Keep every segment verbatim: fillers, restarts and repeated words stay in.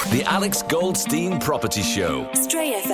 The Alex Goldstein Property Show. Stray F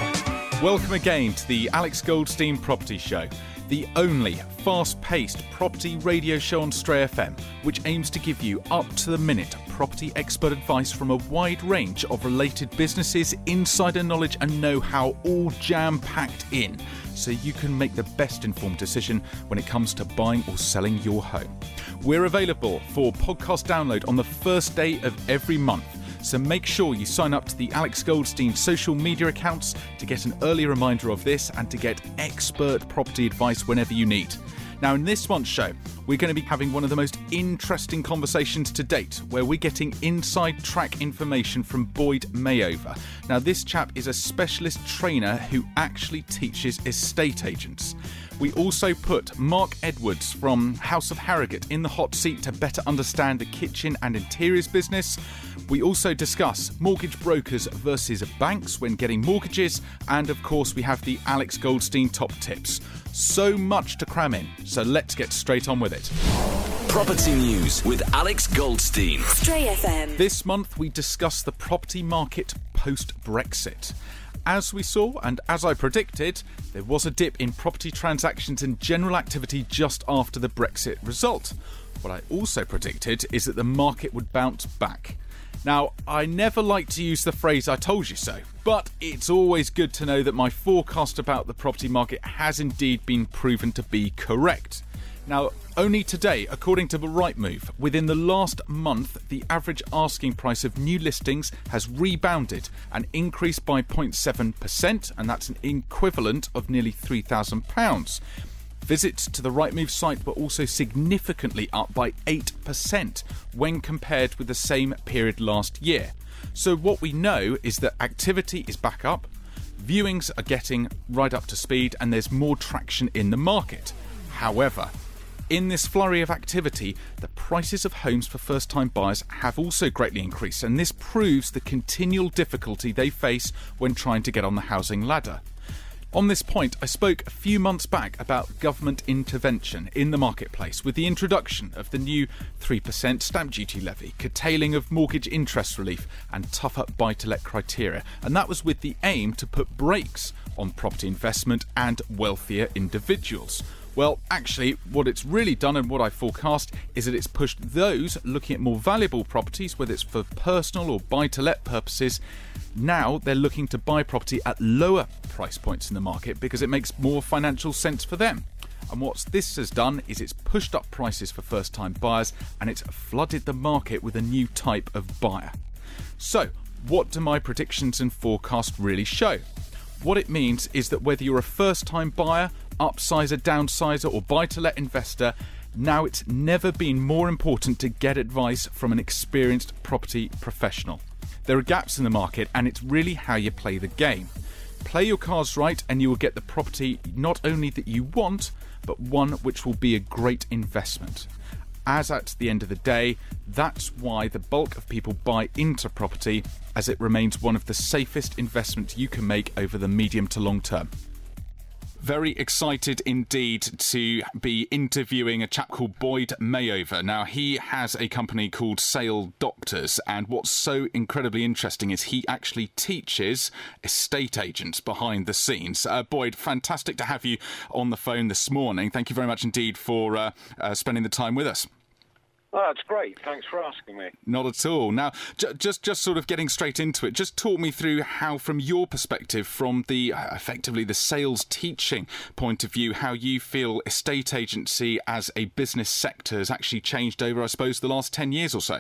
M. Welcome again to the Alex Goldstein Property Show, the only fast-paced property radio show on Stray F M, which aims to give you up-to-the-minute property expert advice from a wide range of related businesses, insider knowledge and know-how, all jam-packed in, so you can make the best informed decision when it comes to buying or selling your home. We're available for podcast download on the first day of every month. So make sure you sign up to the Alex Goldstein social media accounts to get an early reminder of this and to get expert property advice whenever you need. Now, in this month's show, we're going to be having one of the most interesting conversations to date, where we're getting inside track information from Boyd Mayover. Now, this chap is a specialist trainer who actually teaches estate agents. We also put Mark Edwards from House of Harrogate in the hot seat to better understand the kitchen and interiors business. We also discuss mortgage brokers versus banks when getting mortgages. And of course, we have the Alex Goldstein top tips. So much to cram in, so let's get straight on with it. Property news with Alex Goldstein. Stray F M. This month we discuss the property market post-Brexit. As we saw, and as I predicted, there was a dip in property transactions and general activity just after the Brexit result. What I also predicted is that the market would bounce back. Now, I never like to use the phrase "I told you so," but it's always good to know that my forecast about the property market has indeed been proven to be correct. Now, only today, according to the Rightmove, within the last month, the average asking price of new listings has rebounded and increased by zero point seven percent, and that's an equivalent of nearly three thousand pounds. Visits to the Rightmove site were also significantly up by eight percent when compared with the same period last year. So what we know is that activity is back up, viewings are getting right up to speed, and there's more traction in the market. However, in this flurry of activity, the prices of homes for first-time buyers have also greatly increased, and this proves the continual difficulty they face when trying to get on the housing ladder. On this point, I spoke a few months back about government intervention in the marketplace with the introduction of the new three percent stamp duty levy, curtailing of mortgage interest relief and tougher buy-to-let criteria, and that was with the aim to put brakes on property investment and wealthier individuals. Well, actually, what it's really done and what I forecast is that it's pushed those looking at more valuable properties, whether it's for personal or buy-to-let purposes. Now they're looking to buy property at lower price points in the market because it makes more financial sense for them. And what this has done is it's pushed up prices for first-time buyers, and it's flooded the market with a new type of buyer. So, what do my predictions and forecast really show? What it means is that whether you're a first-time buyer, upsizer, downsizer or buy-to-let investor, now it's never been more important to get advice from an experienced property professional. There are gaps in the market, and it's really how you play the game. Play your cards right and you will get the property not only that you want, but one which will be a great investment. As at the end of the day, that's why the bulk of people buy into property, as it remains one of the safest investments you can make over the medium to long term. Very excited indeed to be interviewing a chap called Boyd Mayover. Now, he has a company called Sale Doctors, and what's so incredibly interesting is he actually teaches estate agents behind the scenes. Uh, Boyd, fantastic to have you on the phone this morning. Thank you very much indeed for uh, uh, spending the time with us. Oh, that's great. Thanks for asking me. Not at all. Now, j- just just sort of getting straight into it, just talk me through how, from your perspective, from the uh, effectively the sales teaching point of view, how you feel estate agency as a business sector has actually changed over, I suppose, the last ten years or so.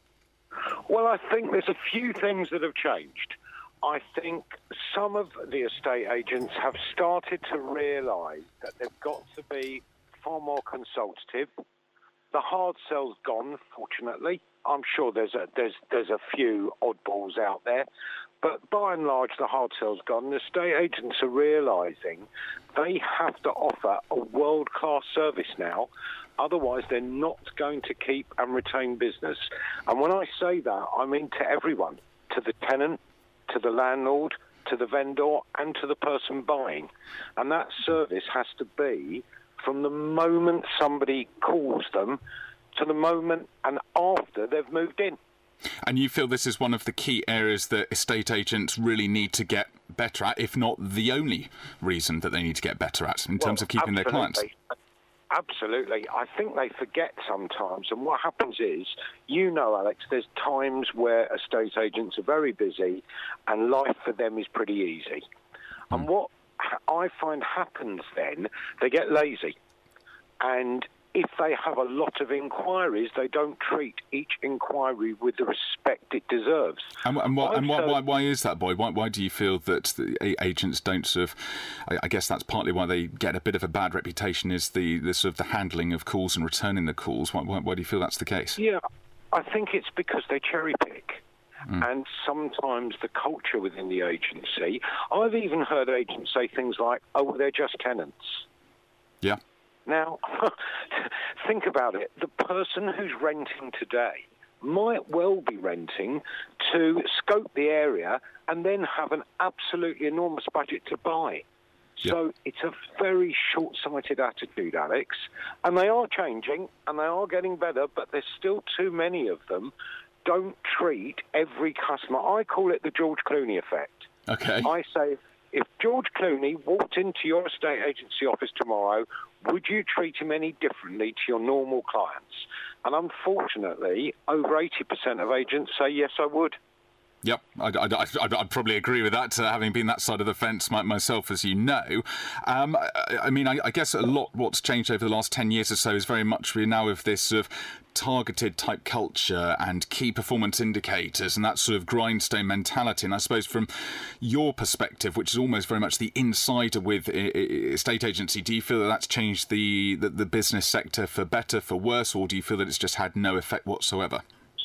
Well, I think there's a few things that have changed. I think some of the estate agents have started to realise that they've got to be far more consultative. The hard sell's gone, fortunately. I'm sure there's a there's there's a few oddballs out there, but by and large, the hard sell's gone. The estate agents are realising they have to offer a world-class service now. Otherwise, they're not going to keep and retain business. And when I say that, I mean to everyone, to the tenant, to the landlord, to the vendor, and to the person buying. And that service has to be from the moment somebody calls them to the moment and after they've moved in. And you feel this is one of the key areas that estate agents really need to get better at, if not the only reason that they need to get better at in terms well, of keeping absolutely. their clients? Absolutely. I think they forget sometimes. And what happens is, you know, Alex, there's times where estate agents are very busy and life for them is pretty easy. Mm. And what I find happens then, they get lazy. And if they have a lot of inquiries, they don't treat each inquiry with the respect it deserves. And, and, what, and why, why, why is that, Boyd? Why, why do you feel that the agents don't sort of... I, I guess that's partly why they get a bit of a bad reputation, is the, the sort of the handling of calls and returning the calls. Why, why, why do you feel that's the case? Yeah, I think it's because they cherry pick. Mm. And sometimes the culture within the agency... I've even heard agents say things like, oh, well, they're just tenants. Yeah. Now, think about it. The person who's renting today might well be renting to scope the area and then have an absolutely enormous budget to buy. Yep. So it's a very short-sighted attitude, Alex. And they are changing and they are getting better, but there's still too many of them. Don't treat every customer. I call it the George Clooney effect. Okay. I say, if George Clooney walked into your estate agency office tomorrow, would you treat him any differently to your normal clients? And unfortunately, over eighty percent of agents say, yes, I would. Yep, I'd, I'd, I'd, I'd probably agree with that, uh, having been that side of the fence my, myself, as you know. Um, I, I mean, I, I guess a lot what's changed over the last ten years or so is very much we now have this sort of targeted type culture and key performance indicators and that sort of grindstone mentality. And I suppose from your perspective, which is almost very much the insider with estate agency, do you feel that that's changed the, the, the business sector for better, for worse, or do you feel that it's just had no effect whatsoever?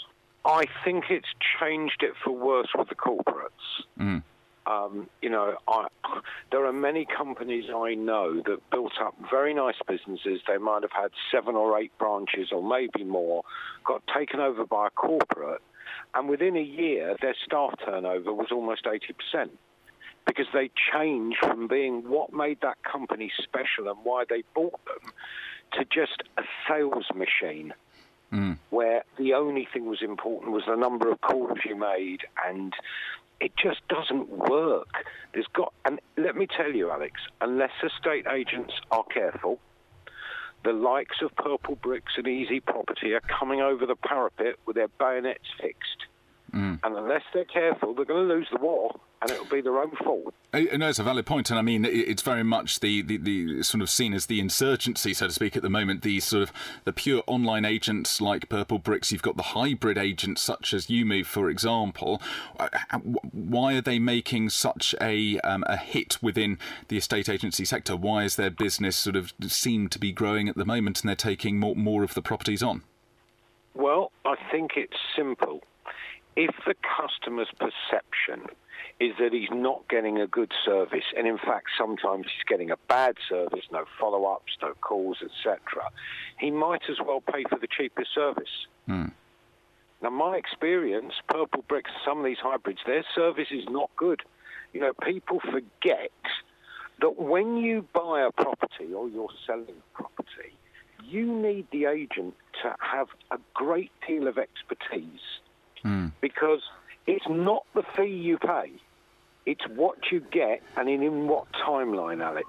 I think it's changed it for worse with the corporates. Mm. Um, you know, I, there are many companies I know that built up very nice businesses. They might have had seven or eight branches or maybe more, got taken over by a corporate, and within a year their staff turnover was almost eighty percent because they changed from being what made that company special and why they bought them to just a sales machine. Mm. Where the only thing was important was the number of calls you made, and it just doesn't work. There's got, and let me tell you, Alex, unless estate agents are careful, the likes of Purple Bricks and Easy Property are coming over the parapet with their bayonets fixed. Mm. And unless they're careful, they're going to lose the war, and it'll be their own fault. No, it's a valid point, and I mean, it's very much the, the, the sort of seen as the insurgency, so to speak, at the moment. The sort of the pure online agents like Purple Bricks. You've got the hybrid agents such as YouMove, for example. Why are they making such a um, a hit within the estate agency sector? Why is their business sort of seem to be growing at the moment, and they're taking more more of the properties on? Well, I think it's simple. If the customer's perception is that he's not getting a good service, and in fact sometimes he's getting a bad service, no follow-ups, no calls, et cetera, he might as well pay for the cheapest service. Mm. Now, my experience, Purple Bricks, some of these hybrids, their service is not good. You know, people forget that when you buy a property or you're selling a property, you need the agent to have a great deal of expertise. Mm. Because it's not the fee you pay, it's what you get and in, in what timeline, Alex.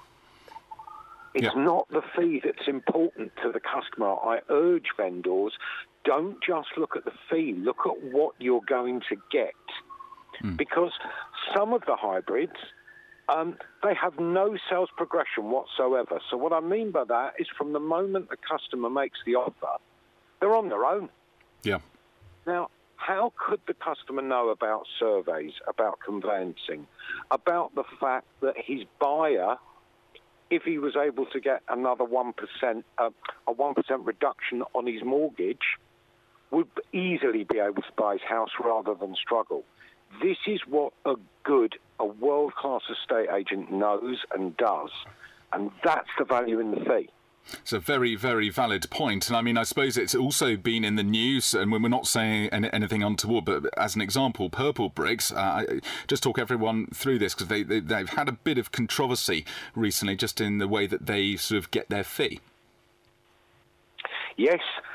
It's yeah. not the fee that's important to the customer. I urge vendors, don't just look at the fee, look at what you're going to get. Mm. Because some of the hybrids, um, they have no sales progression whatsoever. So what I mean by that is from the moment the customer makes the offer, they're on their own. Yeah. Now, how could the customer know about surveys, about conveyancing, about the fact that his buyer, if he was able to get another one percent, uh, a one percent reduction on his mortgage, would easily be able to buy his house rather than struggle? This is what a good, a world-class estate agent knows and does, and that's the value in the fee. It's a very, very valid point. And I mean, I suppose it's also been in the news, and when we're not saying anything untoward, but as an example, Purple Bricks, uh, just talk everyone through this, because they, they, they've had a bit of controversy recently just in the way that they sort of get their fee. Yes,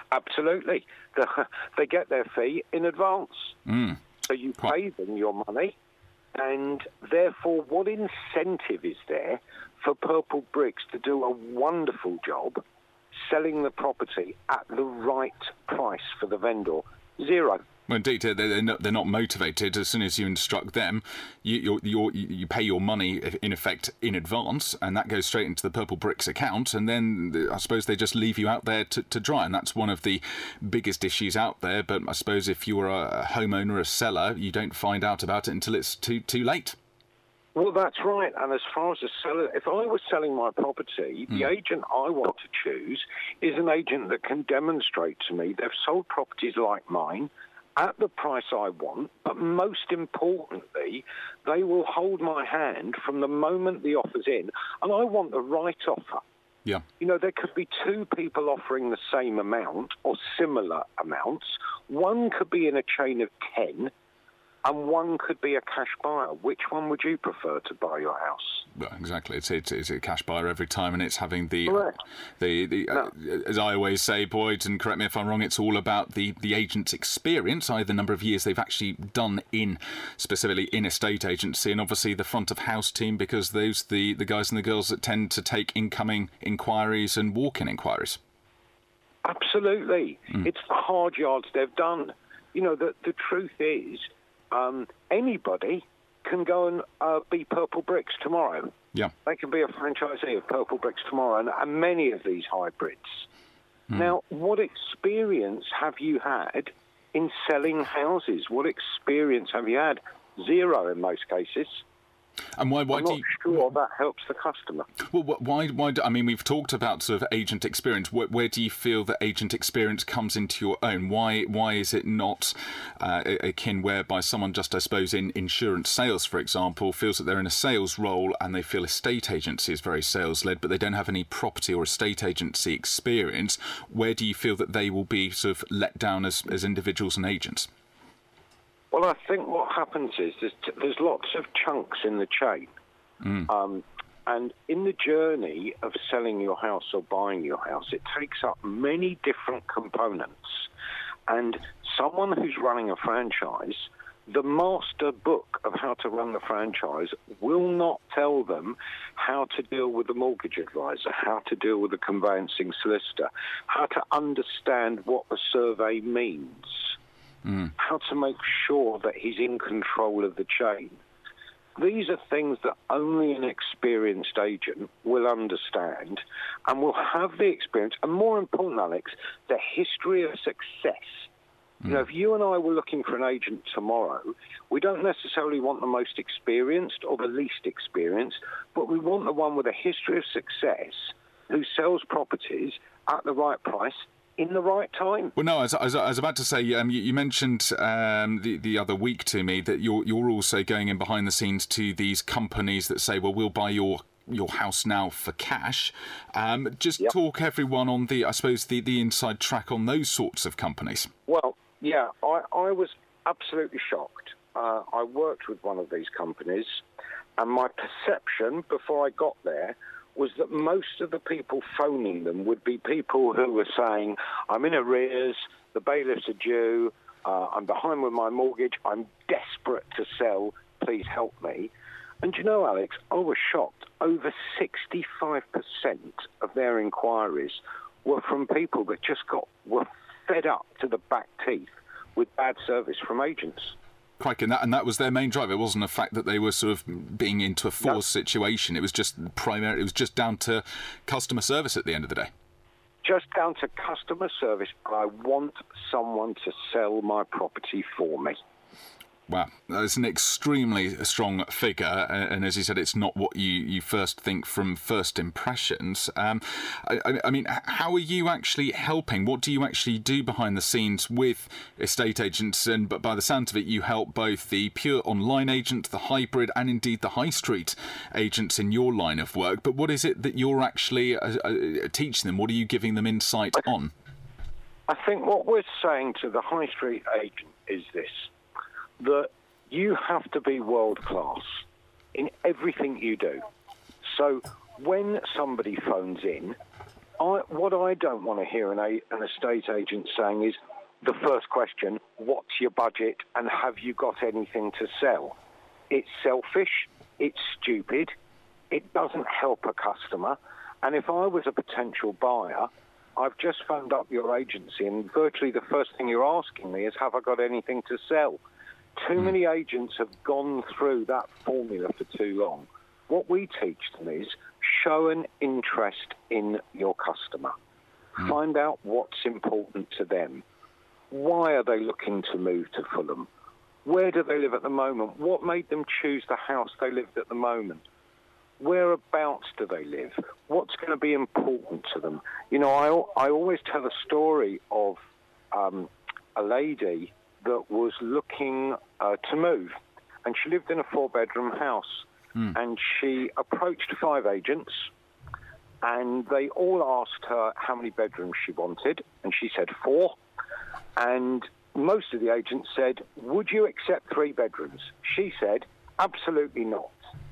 Absolutely. They get their fee in advance. Mm. So you pay them your money, and therefore what incentive is there for Purple Bricks to do a wonderful job selling the property at the right price for the vendor? Zero. Well, indeed, they're, they're, not, they're not motivated. As soon as you instruct them, you, you're, you're, you pay your money, in effect, in advance, and that goes straight into the Purple Bricks account, and then I suppose they just leave you out there to, to dry, and that's one of the biggest issues out there. But I suppose if you're a homeowner, a seller, you don't find out about it until it's too too late. Well, that's right. And as far as a seller, if I was selling my property, mm. the agent I want to choose is an agent that can demonstrate to me they've sold properties like mine at the price I want, but most importantly, they will hold my hand from the moment the offer's in, and I want the right offer. Yeah. You know, there could be two people offering the same amount or similar amounts. One could be in a chain of ten, and one could be a cash buyer. Which one would you prefer to buy your house? Well, exactly. It's, it's, it's a cash buyer every time, and it's having the, Correct. the, the no. uh, as I always say, Boyd, and correct me if I'm wrong, it's all about the, the agent's experience, either the number of years they've actually done in, specifically in estate agency, and obviously the front of house team, because those the, the guys and the girls that tend to take incoming inquiries and walk-in inquiries. Absolutely. Mm. It's the hard yards they've done. You know, the, the truth is, Um, anybody can go and uh, be Purple Bricks tomorrow. Yeah. They can be a franchisee of Purple Bricks tomorrow, and, and many of these hybrids. Mm. Now, what experience have you had in selling houses? What experience have you had? Zero in most cases. And why? Why I'm do not you... sure that helps the customer. Well, why? Why? I mean, we've talked about sort of agent experience. Where, where do you feel that agent experience comes into your own? Why? Why is it not uh, akin whereby someone just, I suppose, in insurance sales, for example, feels that they're in a sales role and they feel estate agency is very sales led, but they don't have any property or estate agency experience? Where do you feel that they will be sort of let down as as individuals and agents? Well, I think what happens is there's, there's lots of chunks in the chain. Mm. Um, and in the journey of selling your house or buying your house, it takes up many different components. And someone who's running a franchise, the master book of how to run the franchise will not tell them how to deal with the mortgage advisor, how to deal with the conveyancing solicitor, how to understand what the survey means. Mm. How to make sure that he's in control of the chain. These are things that only an experienced agent will understand and will have the experience, and more important, Alex, the history of success. Mm. You know, if you and I were looking for an agent tomorrow, we don't necessarily want the most experienced or the least experienced, but we want the one with a history of success who sells properties at the right price in the right time. Well, no, as, as I was about to say, um, you, you mentioned um, the the other week to me that you're you're also going in behind the scenes to these companies that say, well, we'll buy your your house now for cash. Um, just yep. talk everyone on the, I suppose, the, the inside track on those sorts of companies. Well, yeah, I, I was absolutely shocked. Uh, I worked with one of these companies, and my perception before I got there was that most of the people phoning them would be people who were saying, I'm in arrears, the bailiffs are due, uh, I'm behind with my mortgage, I'm desperate to sell, please help me. And you know, Alex, I was shocked. Over sixty-five percent of their inquiries were from people that just got were fed up to the back teeth with bad service from agents. Crikey, and that, and that was their main drive. It wasn't a fact that they were sort of being into a forced no. situation. It was just primary. It was just down to customer service at the end of the day. Just down to customer service. I want someone to sell my property for me. Wow, that's an extremely strong figure, and as you said, it's not what you, you first think from first impressions. Um, I, I mean, how are you actually helping? What do you actually do behind the scenes with estate agents? And but by the sound of it, you help both the pure online agent, the hybrid, and indeed the high street agents in your line of work. But what is it that you're actually uh, uh, teaching them? What are you giving them insight on? I think what we're saying to the high street agent is this: that you have to be world-class in everything you do. So when somebody phones in, I, what I don't want to hear an, a, an estate agent saying is the first question, what's your budget and have you got anything to sell? It's selfish, it's stupid, it doesn't help a customer. And if I was a potential buyer, I've just phoned up your agency and virtually the first thing you're asking me is, have I got anything to sell? Too many agents have gone through that formula for too long. What we teach them is show an interest in your customer. Mm. Find out what's important to them. Why are they looking to move to Fulham? Where do they live at the moment? What made them choose the house they lived at the moment? Whereabouts do they live? What's going to be important to them? You know, I, I always tell a story of um, a lady that was looking uh, to move, and she lived in a four-bedroom house, mm. and she approached five agents, and they all asked her how many bedrooms she wanted, and she said four, and most of the agents said, would you accept three bedrooms? She said, absolutely not.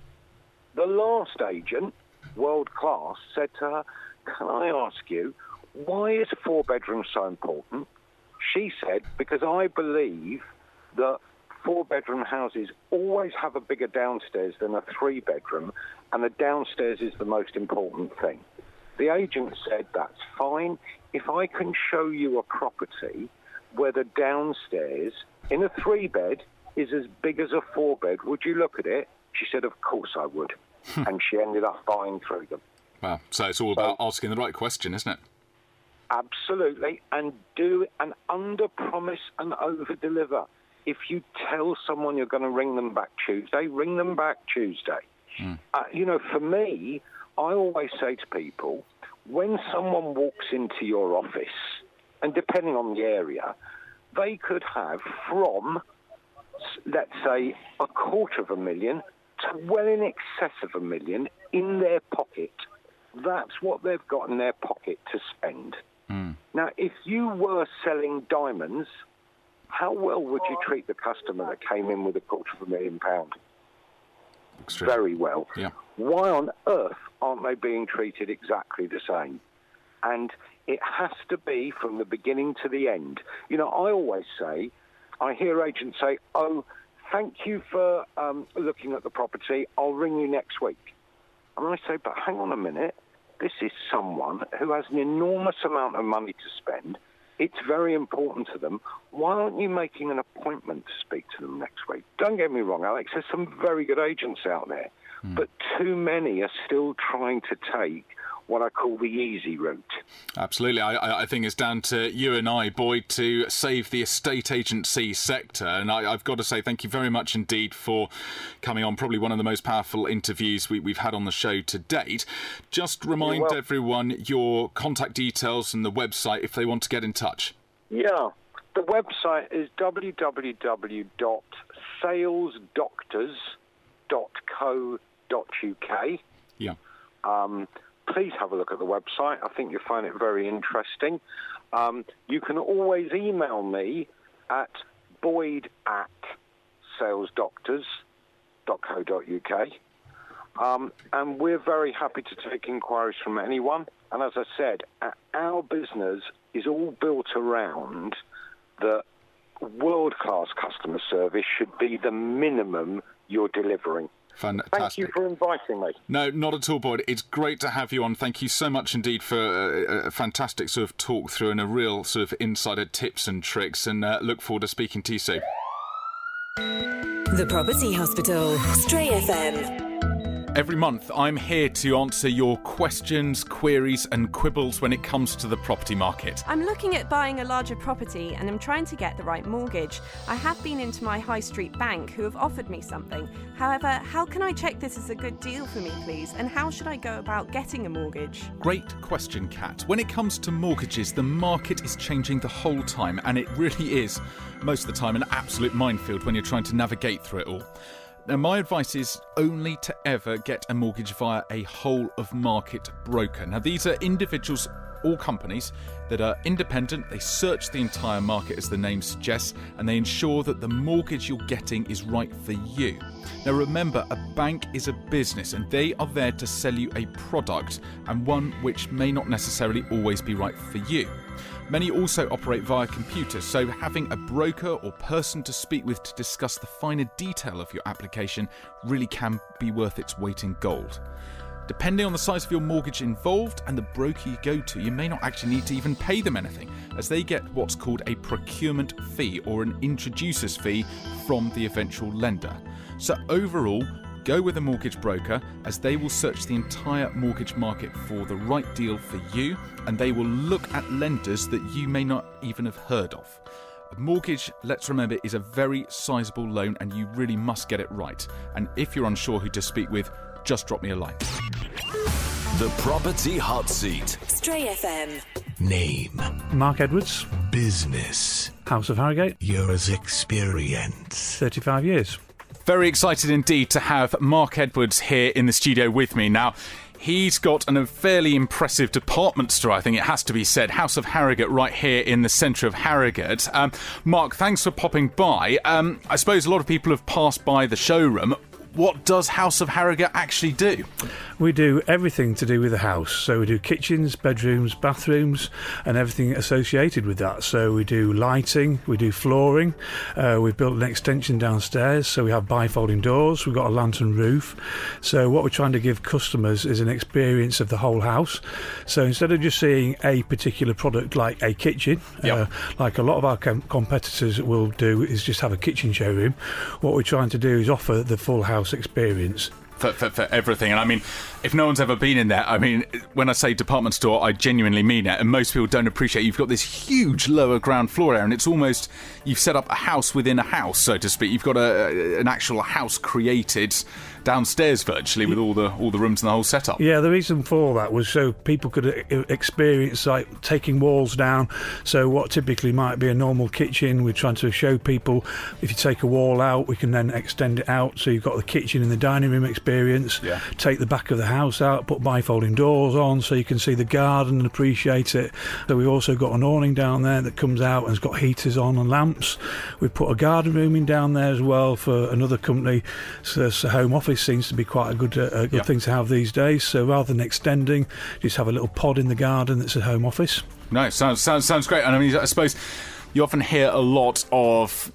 The last agent, world class, said to her, can I ask you, why is four bedrooms so important? She said, because I believe that four-bedroom houses always have a bigger downstairs than a three-bedroom, and the downstairs is the most important thing. The agent said, that's fine. If I can show you a property where the downstairs in a three-bed is as big as a four-bed, would you look at it? She said, of course I would. And she ended up buying through them. Wow. So it's all about so, asking the right question, isn't it? Absolutely. And do and under-promise and over-deliver. If you tell someone you're going to ring them back Tuesday, ring them back Tuesday. Mm. Uh, you know, for me, I always say to people, when someone walks into your office, and depending on the area, they could have from, let's say, a quarter of a million to well in excess of a million in their pocket. That's what they've got in their pocket to spend. Mm. Now, if you were selling diamonds, how well would you treat the customer that came in with a quarter of a million pound? Extreme. Very well. Yeah. Why on earth aren't they being treated exactly the same? And it has to be from the beginning to the end. You know, I always say, I hear agents say, oh, thank you for um, looking at the property. I'll ring you next week. And I say, but hang on a minute. This is someone who has an enormous amount of money to spend. It's very important to them. Why aren't you making an appointment to speak to them next week? Don't get me wrong, Alex. There's some very good agents out there. Mm. But too many are still trying to take what I call the easy route. Absolutely. I, I think it's down to you and I, Boyd, to save the estate agency sector. And I, I've got to say thank you very much indeed for coming on. Probably one of the most powerful interviews we, we've had on the show to date. Just remind everyone your contact details and the website if they want to get in touch. Yeah. The website is w w w dot sales doctors dot co dot u k. Yeah. Um, please have a look at the website. I think you'll find it very interesting. Um, you can always email me at boyd at sales doctors dot co dot u k. Um, and we're very happy to take inquiries from anyone. And as I said, our business is all built around the world-class customer service should be the minimum you're delivering. Fantastic. Thank you for inviting me. No, not at all, Boyd. It's great to have you on. Thank you so much indeed for a, a fantastic sort of talk through and a real sort of insider tips and tricks, and uh, look forward to speaking to you soon. The Property Hospital, Stray F M. Every month, I'm here to answer your questions, queries and quibbles when it comes to the property market. I'm looking at buying a larger property and I'm trying to get the right mortgage. I have been into my high street bank who have offered me something. However, how can I check this is a good deal for me, please? And how should I go about getting a mortgage? Great question, Kat. When it comes to mortgages, the market is changing the whole time, and it really is, most of the time, an absolute minefield when you're trying to navigate through it all. Now, my advice is only to ever get a mortgage via a whole-of-market broker. Now, these are individuals all companies that are independent. They search the entire market, as the name suggests, and they ensure that the mortgage you're getting is right for you. Now remember, a bank is a business and they are there to sell you a product, and one which may not necessarily always be right for you. Many also operate via computers, so having a broker or person to speak with to discuss the finer detail of your application really can be worth its weight in gold. Depending on the size of your mortgage involved and the broker you go to, you may not actually need to even pay them anything, as they get what's called a procurement fee or an introducer's fee from the eventual lender. So overall, go with a mortgage broker, as they will search the entire mortgage market for the right deal for you, and they will look at lenders that you may not even have heard of. A mortgage, let's remember, is a very sizable loan and you really must get it right. And if you're unsure who to speak with, just drop me a line. The Property Hot Seat. Stray F M. Name. Mark Edwards. Business. House of Harrogate. Years experience. thirty-five years. Very excited indeed to have Mark Edwards here in the studio with me. Now, he's got an, a fairly impressive department store, I think it has to be said. House of Harrogate right here in the centre of Harrogate. Um, Mark, thanks for popping by. Um, I suppose a lot of people have passed by the showroom. What does House of Harrogate actually do? We do everything to do with the house. So we do kitchens, bedrooms, bathrooms, and everything associated with that. So we do lighting, we do flooring. Uh, we've built an extension downstairs, so we have bifolding doors. We've got a lantern roof. So what we're trying to give customers is an experience of the whole house. So instead of just seeing a particular product like a kitchen, yep. uh, like a lot of our com- competitors will do, is just have a kitchen showroom. What we're trying to do is offer the full house experience. For, for, for everything. And I mean, if no one's ever been in there, I mean, when I say department store, I genuinely mean it, and most people don't appreciate you've got this huge lower ground floor area, and it's almost, you've set up a house within a house, so to speak. You've got a, an actual house created downstairs virtually with all the all the rooms and the whole setup. Yeah, the reason for that was so people could experience like taking walls down. So what typically might be a normal kitchen, we're trying to show people if you take a wall out, we can then extend it out, so you've got the kitchen and the dining room experience. Yeah. Take the back of the house out, put bifolding doors on so you can see the garden and appreciate it. So we've also got an awning down there that comes out and has got heaters on and lamps. We've put a garden room in down there as well for another company. So, so home office seems to be quite a good, uh, a good yeah. thing to have these days. So rather than extending, just have a little pod in the garden that's a home office. No, sounds sounds sounds great. And I mean, I suppose you often hear a lot of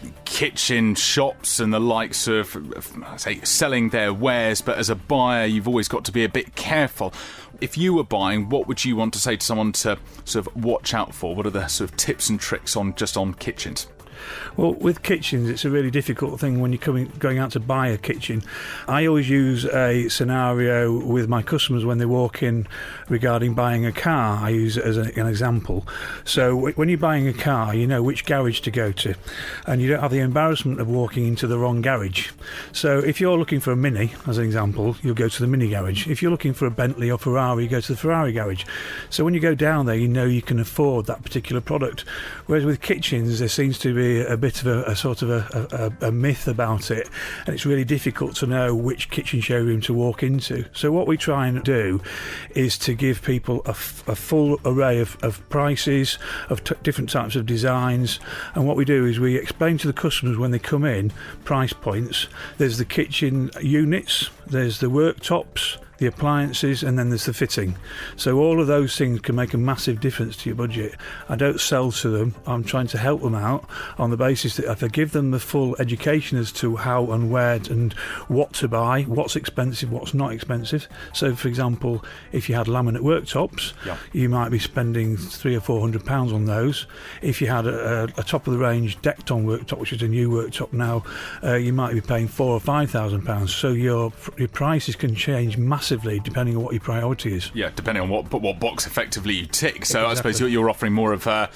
kitchen shops and the likes of, of say, selling their wares, but as a buyer, you've always got to be a bit careful. If you were buying, what would you want to say to someone to sort of watch out for? What are the sort of tips and tricks on just on kitchens? Well, with kitchens, it's a really difficult thing when you're coming, going out to buy a kitchen. I always use a scenario with my customers when they walk in regarding buying a car. I use it as a, an example. So when you're buying a car, you know which garage to go to, and you don't have the embarrassment of walking into the wrong garage. So if you're looking for a Mini, as an example, you'll go to the Mini garage. If you're looking for a Bentley or Ferrari, you go to the Ferrari garage. So when you go down there, you know you can afford that particular product. Whereas with kitchens, there seems to be a bit of a, a sort of a, a, a myth about it, and it's really difficult to know which kitchen showroom to walk into. So what we try and do is to give people a, f- a full array of, of prices, of t- different types of designs, and what we do is we explain to the customers when they come in price points. There's the kitchen units, there's the worktops, the appliances, and then there's the fitting. So all of those things can make a massive difference to your budget. I don't sell to them, I'm trying to help them out on the basis that if I give them the full education as to how and where and what to buy, what's expensive, what's not expensive. So for example, if you had laminate worktops, yeah. you might be spending three or four hundred pounds on those. If you had a, a, a top of the range decked on worktop, which is a new worktop now, uh, you might be paying four or five thousand pounds. So your your prices can change massively depending on what your priority is. Yeah, depending on what what box effectively you tick. So Exactly. I suppose you're, you're offering more of a,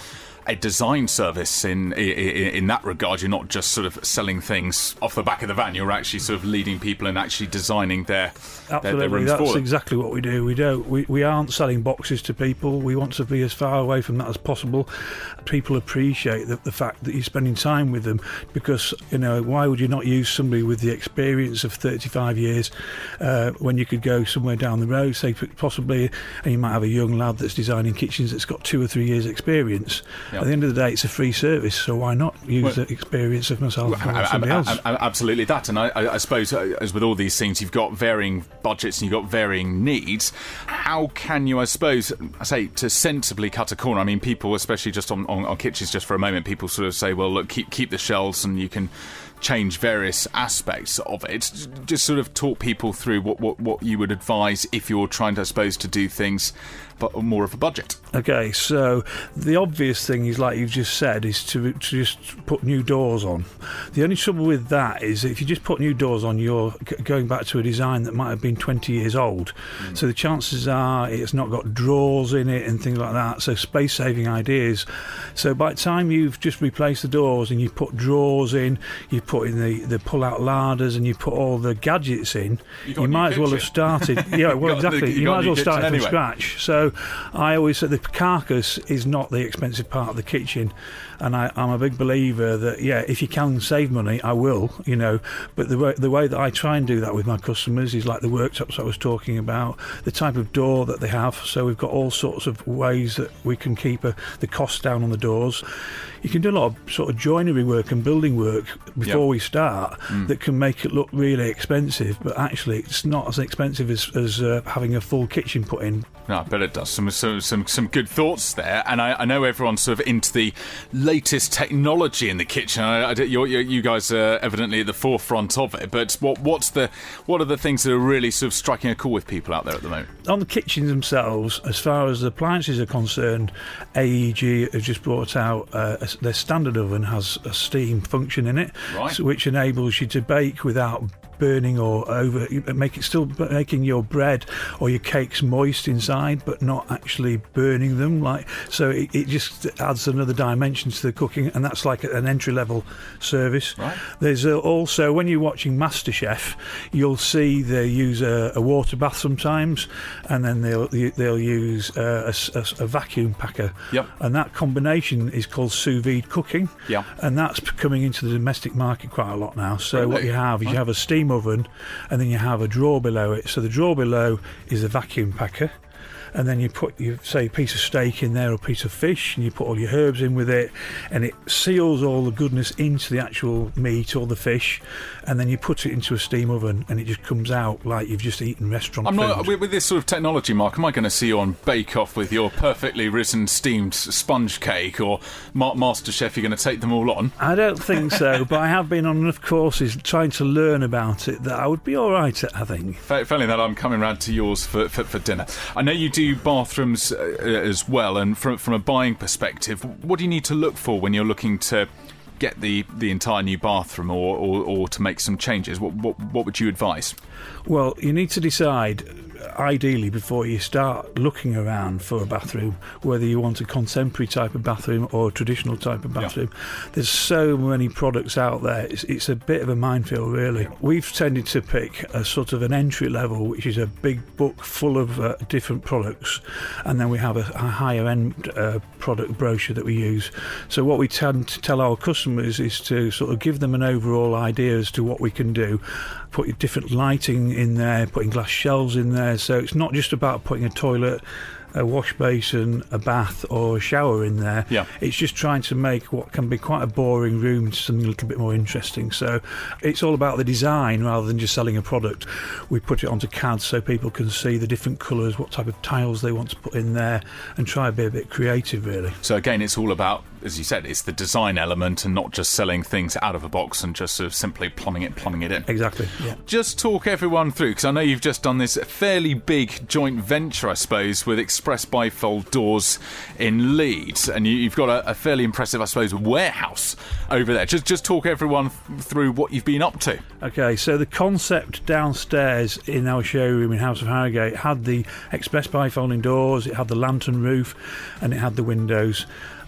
a design service in, in in that regard. You're not just sort of selling things off the back of the van. You're actually sort of leading people and actually designing their Absolutely, their, their rooms that's for them. exactly what we do. We don't. We, we aren't selling boxes to people. We want to be as far away from that as possible. People appreciate the, the fact that you're spending time with them, because, you know, why would you not use somebody with the experience of thirty-five years uh, when you could go somewhere down the road, say possibly, and you might have a young lad that's designing kitchens that's got two or three years experience. Yep. At the end of the day, it's a free service, so why not use well, the experience of myself well, or somebody else? Absolutely that, and I, I suppose, as with all these things, you've got varying budgets and you've got varying needs. How can you, I suppose, I say, to sensibly cut a corner? I mean, people, especially just on, on, on kitchens, just for a moment, people sort of say, well, look, keep keep the shelves and you can change various aspects of it. Just sort of talk people through what, what, what you would advise if you're trying to, I suppose, to do things but more of a budget. Okay, so the obvious thing is, like you've just said, is to, to just put new doors on. The only trouble with that is if you just put new doors on, you're g- going back to a design that might have been twenty years old. Mm. So the chances are it's not got drawers in it and things like that, so space-saving ideas. So by the time you've just replaced the doors and you put drawers in, you put in the, the pull-out larders and you put all the gadgets in, you, you might as well have started... Yeah, well, exactly. You, you might as well start anyway. From scratch. So I always say the carcass is not the expensive part of the kitchen, and I, I'm a big believer that, yeah, if you can save money, I will, you know, but the way, the way that I try and do that with my customers is like the worktops I was talking about, the type of door that they have. So we've got all sorts of ways that we can keep a, the cost down on the doors. You can do a lot of sort of joinery work and building work before yep. we start mm. that can make it look really expensive, but actually it's not as expensive as, as uh, having a full kitchen put in. No, I bet it does. Some some some, some good thoughts there, and I, I know everyone's sort of into the latest technology in the kitchen. I, I, you're, you guys are evidently at the forefront of it. But what what's the what are the things that are really sort of striking a chord with people out there at the moment? On the kitchens themselves, as far as the appliances are concerned, A E G have just brought out uh, a, their standard oven has a steam function in it, right. so, which enables you to bake without burning or over, make it still making your bread or your cakes moist inside, but not actually burning them. Like so, it, it just adds another dimension to the cooking, and that's like an entry level service. Right. There's uh, also, when you're watching MasterChef, you'll see they use a, a water bath sometimes, and then they'll they'll use uh, a, a, a vacuum packer. Yep. And that combination is called sous vide cooking. Yeah. And that's coming into the domestic market quite a lot now. So really? What you have is right. you have a steam oven, and then you have a drawer below it. So the drawer below is a vacuum packer, and then you put, you say, a piece of steak in there or a piece of fish, and you put all your herbs in with it, and it seals all the goodness into the actual meat or the fish, and then you put it into a steam oven, and it just comes out like you've just eaten restaurant I'm food. not, with, with this sort of technology, Mark, am I going to see you on Bake Off with your perfectly risen steamed sponge cake, or Ma- MasterChef, you're going to take them all on? I don't think so, but I have been on enough courses trying to learn about it that I would be all right at, I think. Failing that, I'm coming round to yours for, for, for dinner. I know you do bathrooms uh, as well, and from, from a buying perspective, what do you need to look for when you're looking to get the, the entire new bathroom, or, or, or to make some changes? What, what what would you advise? Well, you need to decide, ideally, before you start looking around for a bathroom, whether you want a contemporary type of bathroom or a traditional type of bathroom. Yeah. There's so many products out there. It's, it's a bit of a minefield, really. We've tended to pick a sort of an entry level, which is a big book full of uh, different products, and then we have a, a higher end uh, product brochure that we use. So what we tend to tell our customers is to sort of give them an overall idea as to what we can do. Put different lighting in there, putting glass shelves in there, so it's not just about putting a toilet, a wash basin, a bath or a shower in there. Yeah. It's just trying to make what can be quite a boring room into something a little bit more interesting. So it's all about the design rather than just selling a product. We put it onto C A D so people can see the different colours, what type of tiles they want to put in there, and try to be a bit creative, really. So again, it's all about, as you said, it's the design element and not just selling things out of a box and just sort of simply plumbing it, plumbing it in. Exactly, yeah. Just talk everyone through, because I know you've just done this fairly big joint venture, I suppose, with Express Bifold Doors in Leeds, and you, you've got a, a fairly impressive, I suppose, warehouse over there. Just just talk everyone through what you've been up to. Okay, so the concept downstairs in our showroom in House of Harrogate had the Express Bifolding doors, it had the lantern roof, and it had the windows.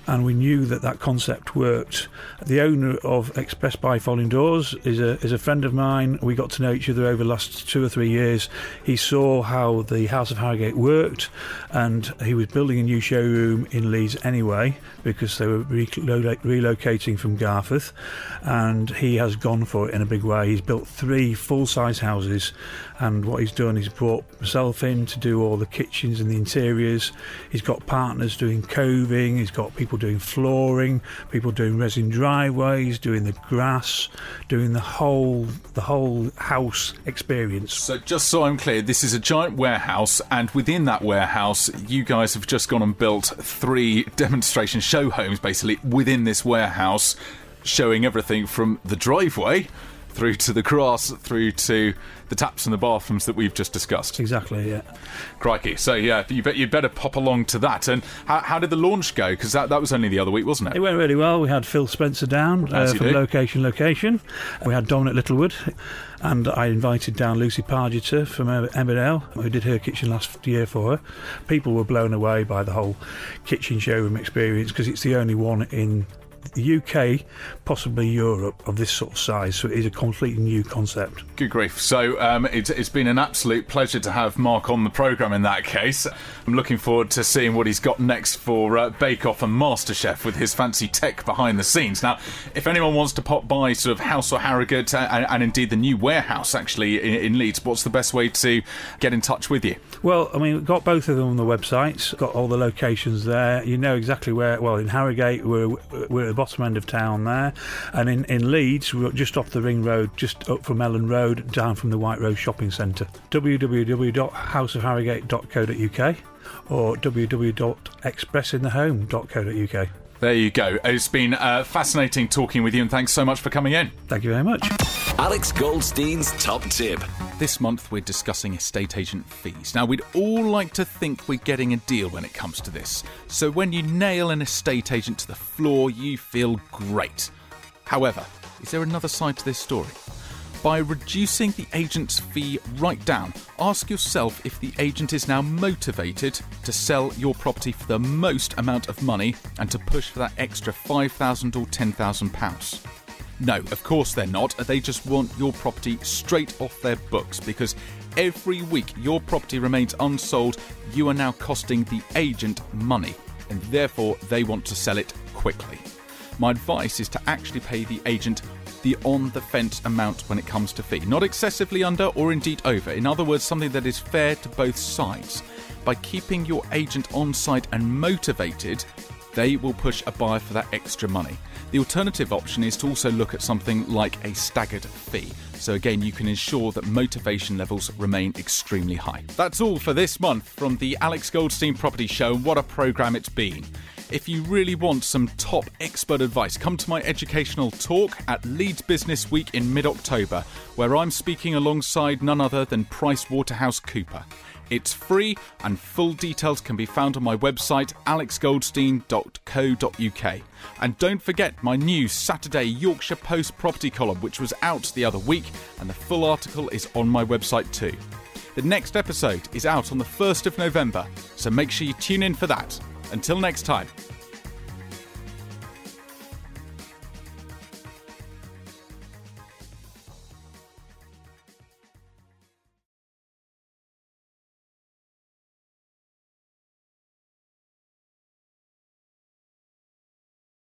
and we knew that that concept worked. The owner of Express by Folding Doors is a is a friend of mine. We got to know each other over the last two or three years. He saw how the House of Harrogate worked, and he was building a new showroom in Leeds anyway because they were relo- relocating from Garforth, and he has gone for it in a big way. He's built three full-size houses, and what he's done is brought himself in to do all the kitchens and the interiors. He's got partners doing coving, he's got people doing flooring, people doing resin driveways, doing the grass, doing the whole the whole house experience. So just so I'm clear, this is a giant warehouse, and within that warehouse you guys have just gone and built three demonstration show homes basically within this warehouse, showing everything from the driveway through to the grass, through to the taps and the bathrooms that we've just discussed. Exactly, yeah. Crikey. So, yeah, you bet you'd better pop along to that. And how, how did the launch go? Because that, that was only the other week, wasn't it? It went really well. We had Phil Spencer down uh, from Location Location. We had Dominic Littlewood, and I invited down Lucy Pargeter from Emmerdale, who did her kitchen last year for her. People were blown away by the whole kitchen showroom experience because it's the only one in the U K, possibly Europe, of this sort of size, so it is a completely new concept. Good grief. So um, it's, it's been an absolute pleasure to have Mark on the programme in that case. I'm looking forward to seeing what he's got next for uh, Bake Off and MasterChef with his fancy tech behind the scenes. Now, if anyone wants to pop by sort of House or Harrogate uh, and, and indeed the new warehouse actually in, in Leeds, what's the best way to get in touch with you? Well, I mean, we've got both of them on the websites, got all the locations there. You know exactly where. Well, in Harrogate, we're, we're at the bottom end of town there, and in, in Leeds, we're just off the Ring Road, just up from Ellen Road, down from the White Rose Shopping Centre. w w w dot house of harrogate dot co dot u k or w w w dot express in the home dot co dot u k. There you go. It's been uh, fascinating talking with you, and thanks so much for coming in. Thank you very much. Alex Goldstein's Top Tip. This month we're discussing estate agent fees. Now, we'd all like to think we're getting a deal when it comes to this. So when you nail an estate agent to the floor, you feel great. However, is there another side to this story? By reducing the agent's fee right down, ask yourself if the agent is now motivated to sell your property for the most amount of money and to push for that extra five thousand pounds or ten thousand pounds. No, of course they're not. They just want your property straight off their books, because every week your property remains unsold, you are now costing the agent money, and therefore they want to sell it quickly. My advice is to actually pay the agent the on-the-fence amount when it comes to fee, not excessively under or indeed over. In other words, something that is fair to both sides. By keeping your agent on site and motivated, they will push a buyer for that extra money. The alternative option is to also look at something like a staggered fee. So again, you can ensure that motivation levels remain extremely high. That's all for this month from the Alex Goldstein Property Show. What a programme it's been. If you really want some top expert advice, come to my educational talk at Leeds Business Week in mid-October, where I'm speaking alongside none other than PricewaterhouseCoopers. It's free, and full details can be found on my website, alex goldstein dot co dot u k. And don't forget my new Saturday Yorkshire Post property column, which was out the other week, and the full article is on my website too. The next episode is out on the first of November, so make sure you tune in for that. Until next time.